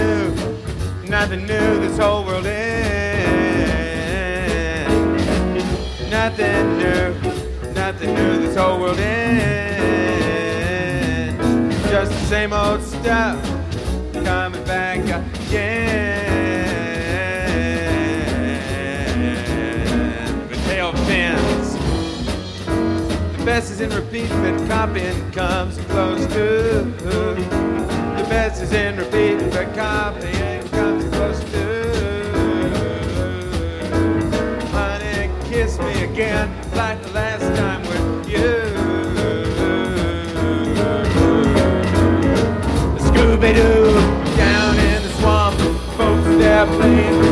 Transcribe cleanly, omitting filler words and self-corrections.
nothing new, this whole world ends. Nothing new, this whole world ends. Just the same old stuff, coming back again. But tail fins, the best is in repeat, but copying comes close to. The best is in repeat, but copying comes close to. Honey, kiss me again, like the last time with you. Scooby-Doo, down in the swamp, folks there playing